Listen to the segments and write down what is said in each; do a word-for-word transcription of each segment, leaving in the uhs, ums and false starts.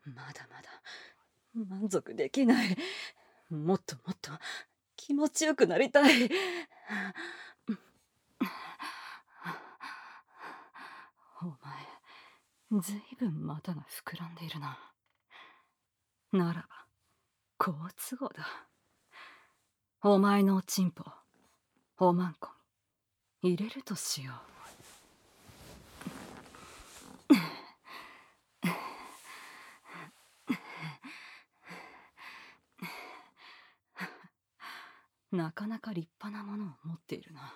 まだまだ満足できない。もっともっと気持ちよくなりたい。お前、ずいぶん股が膨らんでいるな。ならば好都合だ。お前のおちんぽおまんこに入れるとしよう。なかなか立派なものを持っているな。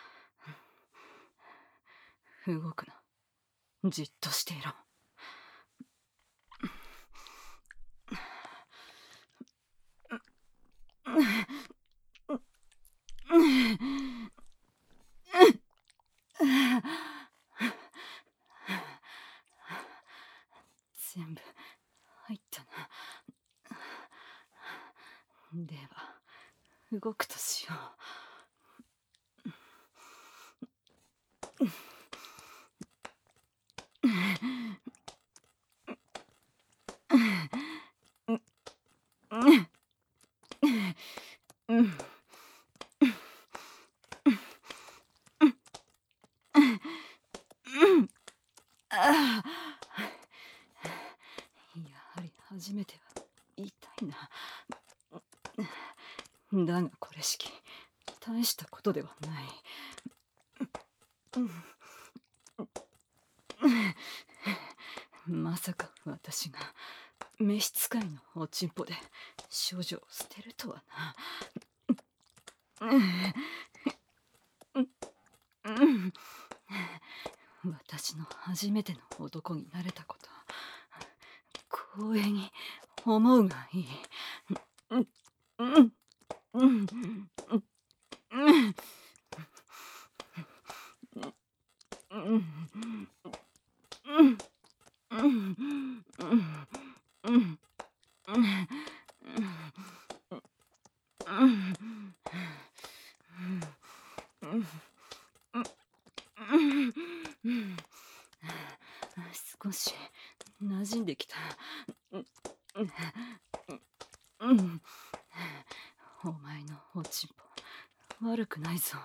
動くな。じっとしていろ。全部入ったな。では動くとしよう。やはり初めては痛いな。だがこれしき大したことではない。まさか私が召使いのおちんぽで少女を捨てるとはな。私の初めての男になれたこと、光栄に思うがいい。少し馴染んできた。お前のおちんぽ悪くないぞ。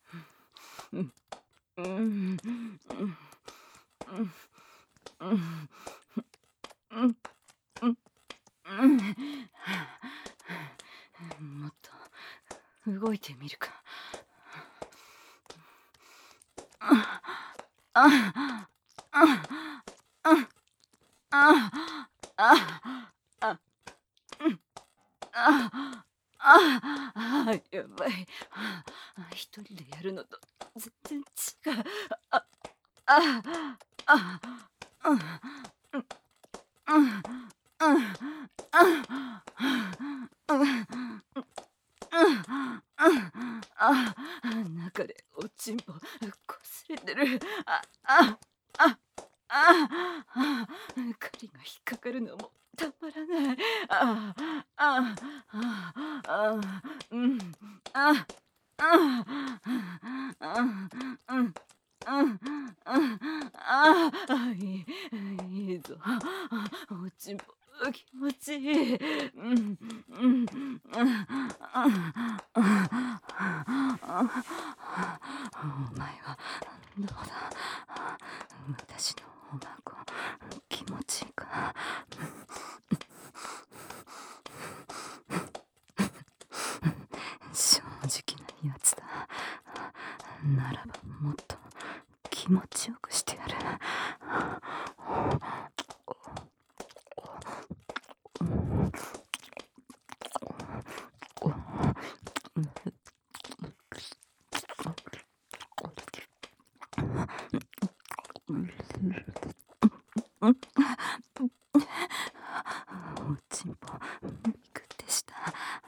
もっと動いてみるか。やばい。一人でやるのと全然違う。あああ中でおちんぽこすれてる。ああああ針が引っかかるのもたまらない。ああああうんああうんああいいいいぞ。おちんぽ気持ちいい。うんうんお前はどうだ。私のおまんこ気持ちいいか。正直なやつだ。ならばもっと気持ちよくしてやる。おちんぽびくってした。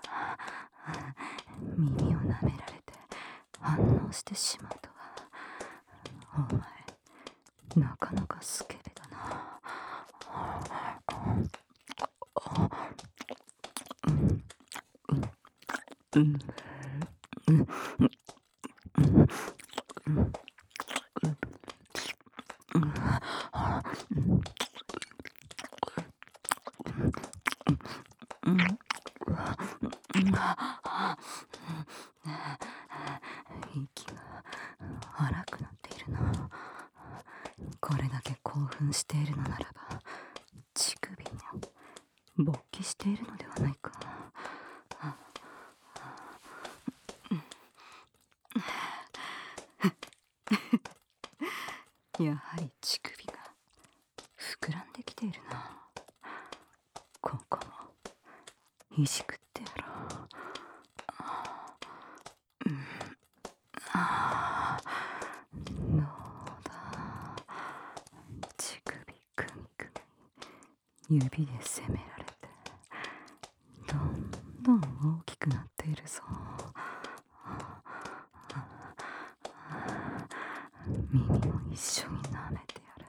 耳を舐められて反応してしまうとは。お前なかなかスケベだな。うんうん息が荒くなっているな。これだけ興奮しているのならば、乳首も勃起しているのではないか。やはり乳首が膨らんできているな。ここもいじくってやろう。ああ、どうだ。乳首くみくみ指で攻められて、どんどん大きくなっているぞ。耳も一緒に舐めてやる。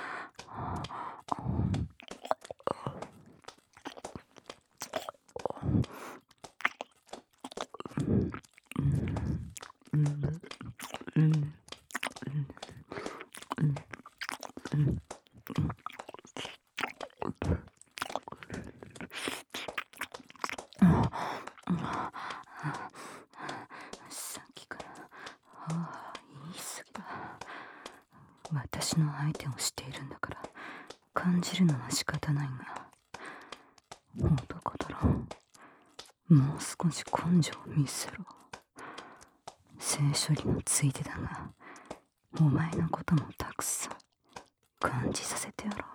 さっきから、ああ、言い過ぎだ。私の相手をしているんだから感じるのは仕方ないが、男だろ。もう少し根性を見せろ。性処理のついでだが、お前のこともたくさん感じさせてやろう。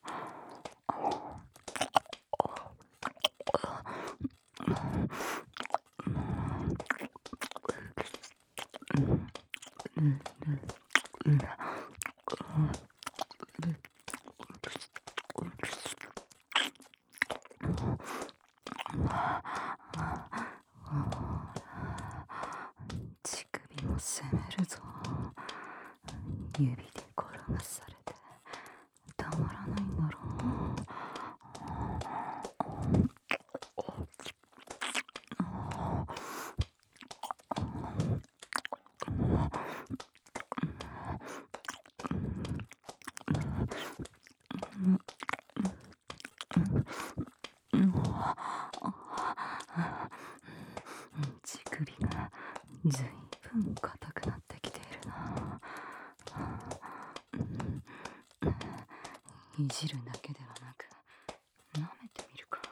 乳首も攻めるぞ。指で転がされてたまらないんだろう。乳首がずいぶん硬くなってきているな。いじるだけではなく舐めてみるか。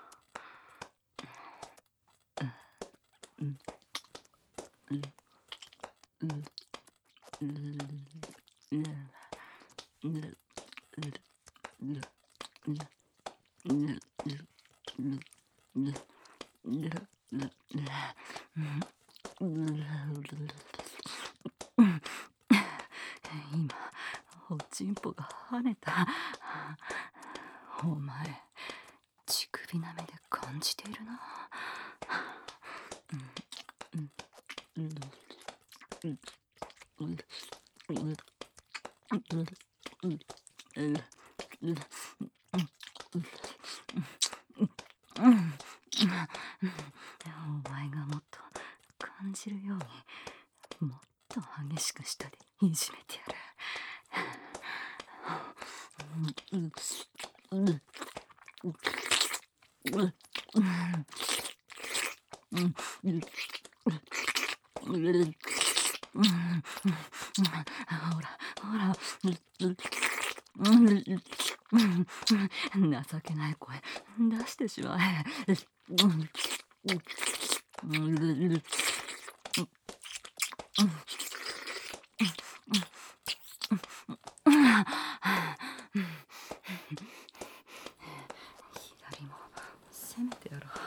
今おちんぽが跳ねた。お前乳首舐めで感じているな。お前がもっと感じるように、もっと激しく舌でいじめてやる。ほらほら、情けない声出してしまえ。左も攻めてやろう。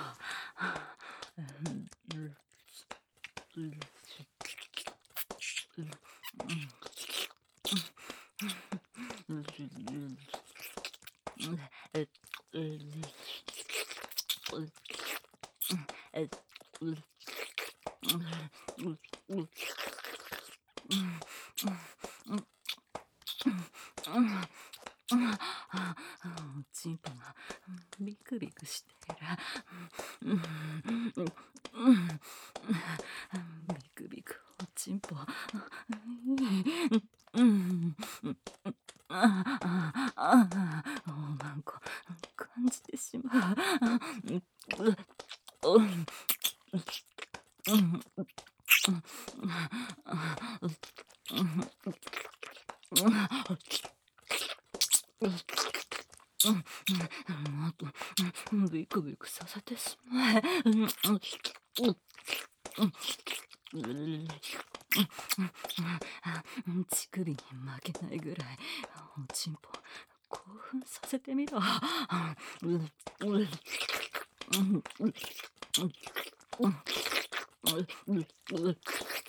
チンポがビクビクしている。ビクビクおちんぽ。おまんこ感じてしまう。 うん、あと、うん、ビクビクさせてしまえ。うん、うん、うん、うん、うん、あ、乳首に負けないぐらい、おちんぽ、興奮させてみろ。うん、うん、うん、うん、うん、うん、うん、うん、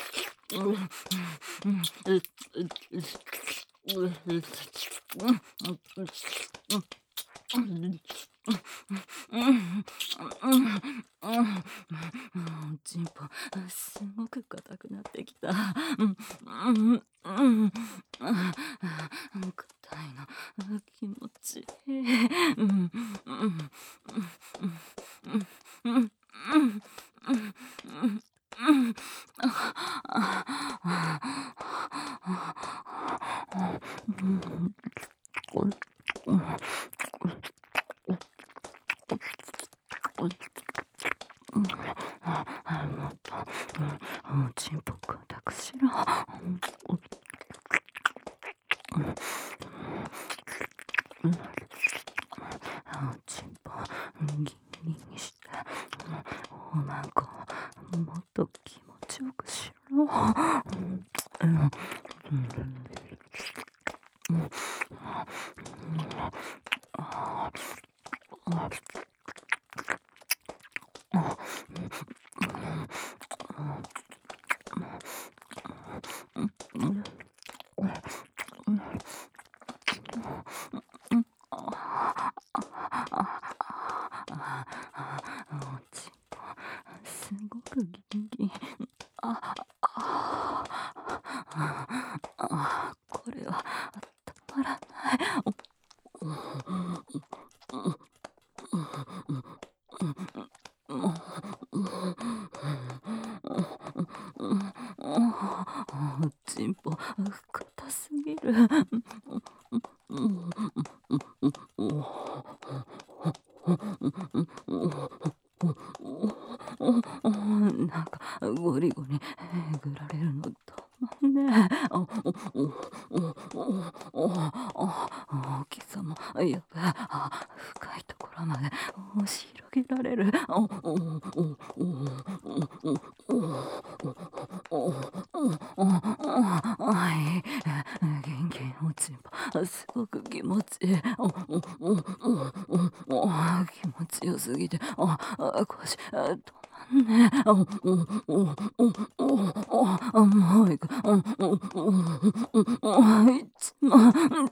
チンポ、すごく硬くなってきた。うん、うん、うん、硬いの、気持ちいい。うん、うん、うん、うん、うん、うん、うん、うん、うん、もっと、うん、チンポ硬くしろ。チンポ、ギンギンにして、おまんこ、もっと気持ちよくしろ。うん、うん、チンポ、すごくギンギン。あ、あ、これはたまらない。チンポ、硬すぎる。なんかゴリゴリえぐられるのたまんねえ。あ、大きさもやべえ。あ、深いところまで押し広げられる。はい、元気落ち葉、すごく気持ちいい。気持ちよすぎて、あ、腰止まんねえ。あ、もう行く。一番。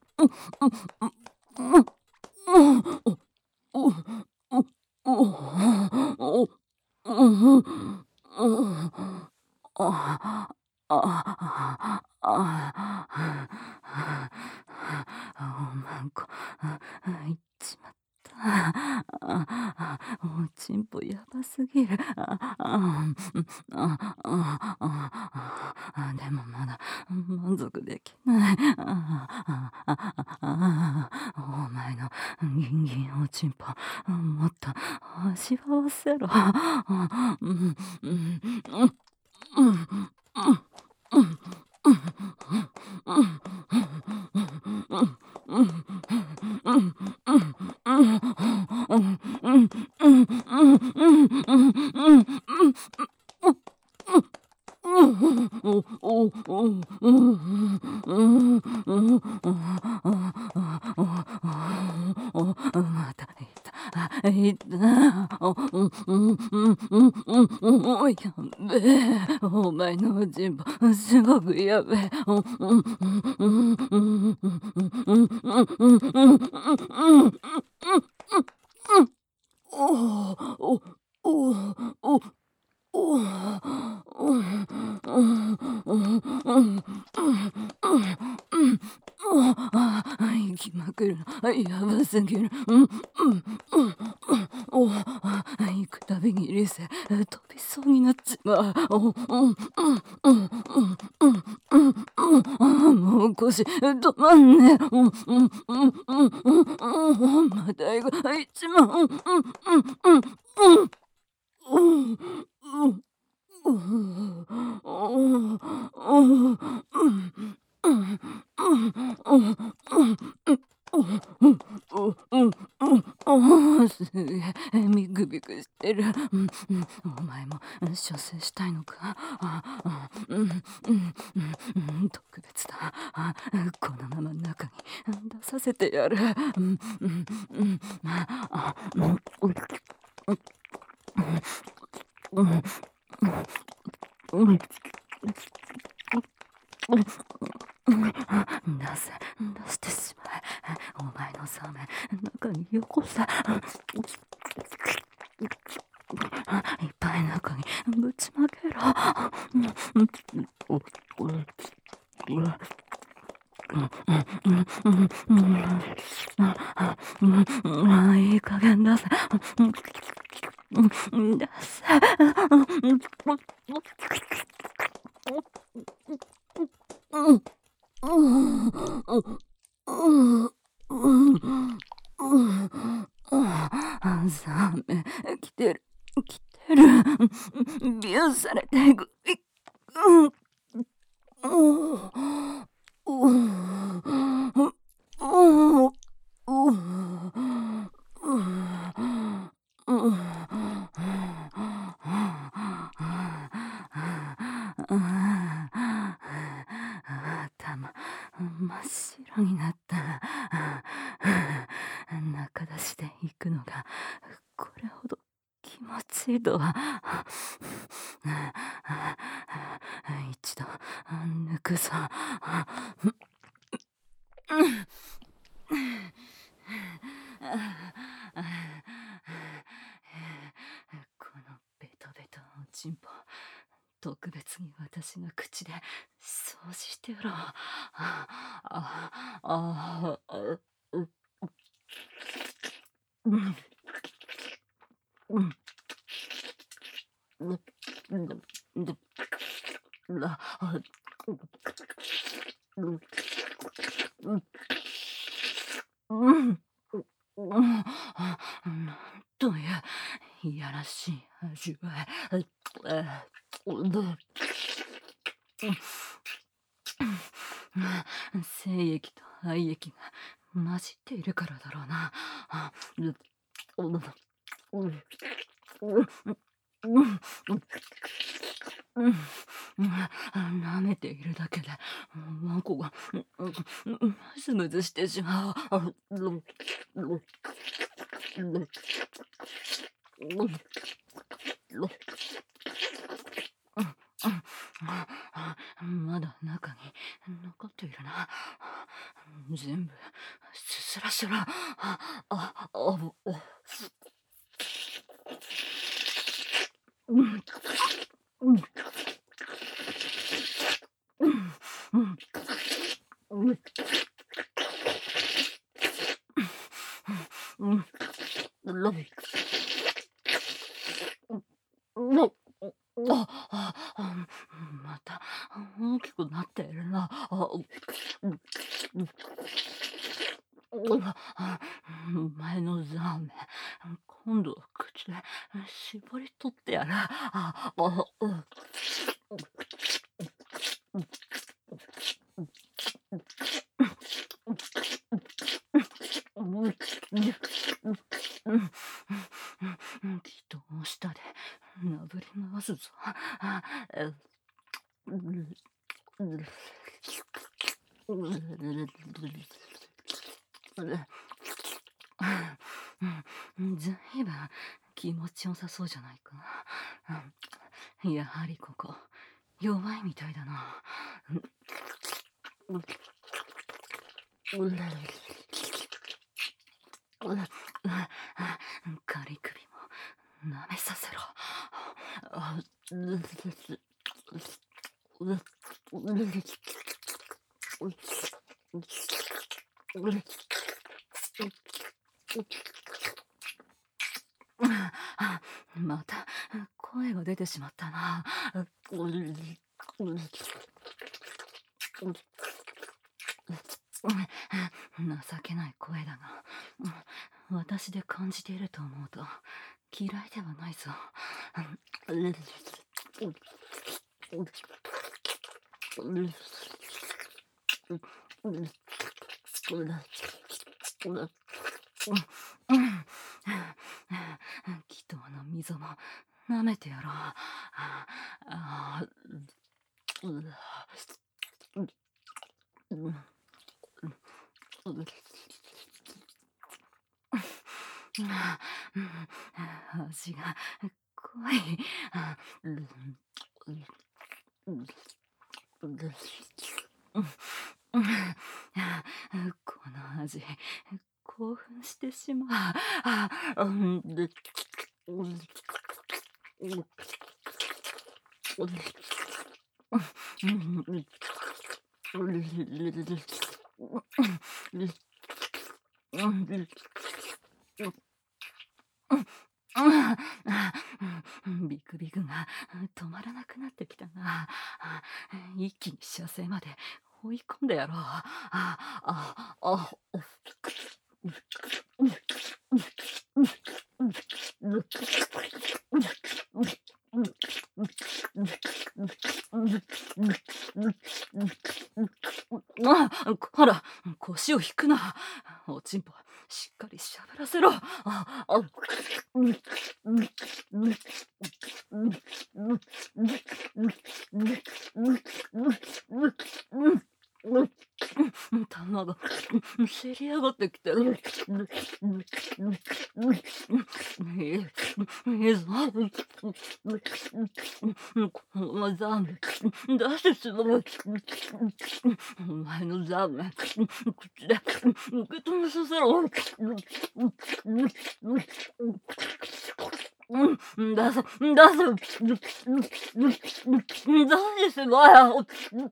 ああ、ああ、おまんこ、いっちまった。あ、おちんぽやばすぎる。ああ、ああ、あ、でもまだ満足できない。ああ、お前のギンギンおちんぽ、もっと味わわせろ。うん、うん、うん、うん、またいた。あ、いた。お、うん、うん、うん、うん、うん、うん、やべえ。お前のおちんぽ、すごくやべえ。お、うん、うん、うん、うん、うん、うん、うん、うん、うん、うん、うん、うん、お、お、お、お、ああ、行きまくるの。やばすぎる。うん、うん、うん、お、行くたびに理性飛びそうになっちまう。お、うん、うん、うん、うん、うん、うん、うん、もう腰止まんねえ。うん、うん、うん、うん、うん、また行く。一番、うん、うん、うん、うん、うん。うん、うん、うん、うん、うん、うん、うん、 すげえ、ビクビクしてる。うんうん、お前も射精したいのか。ああ、うんうんうんうん、特別だ。あ、このまま中に出させてやる。うんうんうん、ああ、うんうんうんうん、出せ、出してしまえ。お前のサメ、中によこせ。いっぱい中にぶちまけろ。いい加減出せ。出せ。サメ、来てる、来てる。ビューされていく。うん頭真っ白になった。中出しで行くのがこれほど気持ちいいとは。一度抜くぞ。このベトベトのチンポ、特別に私が口で掃除してやろう。ああああううんうんうんうんらうんうんうんなんといういやらしい味わい。うん精液と愛液が混じっているからだろうな。あうううううんうん舐めているだけでワンコがムズムズしてしまう。あううまだ中に残っているな。全部すすらせろ。あああうんうんうんうんうんうんあああまた大きくなっているな。あううんうんあお前のザーメン、今度は口で絞り取ってやる。ああうんうんうん人の下でなぶり回すぞ。あうんずいぶん気持ちよさそうじゃないか。やはりここ弱いみたいだな。仮首も舐めさせろ。また声が出てしまったな。情けない声だが、私で感じていると思うと嫌いではないぞ。 祈祷の溝も舐めてやろう。あ味が濃い。この味、興奮してしまう。ビクビクが止まらなくなってきたな。一気に射精まで追い込んでやろう。ああああ、ほら、腰を引くな。おちんぽ、しっかりしゃぶらせろ。ああ玉がせり上がってきてる。いいいいぞ。このザム出してしまう。お前のザム口で受け止めさせろ。出せ出せ出してしまえよ。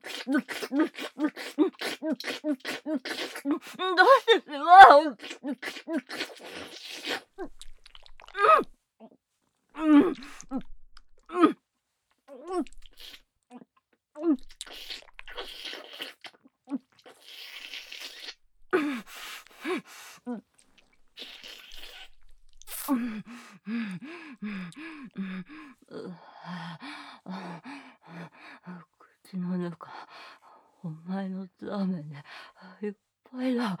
出してしまえよ。口の中、お前のザメでいっぱいだ。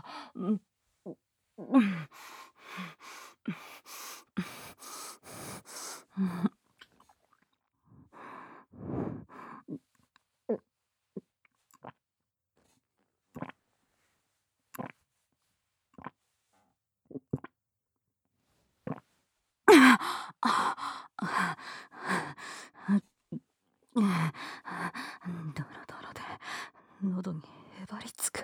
ドロドロで喉にへばりつく。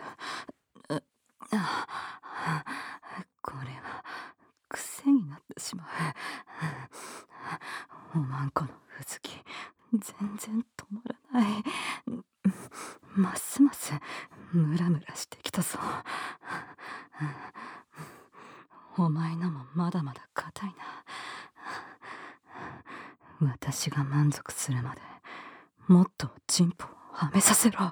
これは癖になってしまう。おまんこのふずき全然止まらない。ますますムラムラしてきたぞ。お前のもまだまだ硬いな。私が満足するまでもっとチンポをはめさせろ。